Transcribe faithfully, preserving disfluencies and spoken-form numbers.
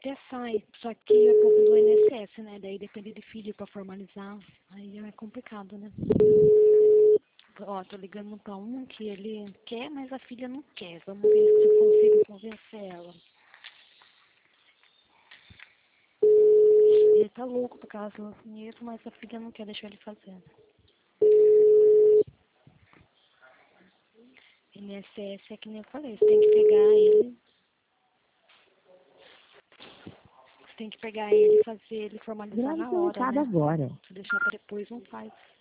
até sai, só que é povo do I N S S, né? Daí depende de filho pra formalizar, aí é complicado, né? Ó, tô ligando pra um que ele quer, mas a filha não quer. Vamos ver se eu consigo convencer ela. Ele tá louco por causa do dinheiro, mas a filha não quer deixar ele fazer. I N S S é que nem eu falei, você tem que pegar ele. Você tem que pegar ele e fazer ele formalizar Grave na seu hora, recado né? agora. Se deixar pra depois, não faz.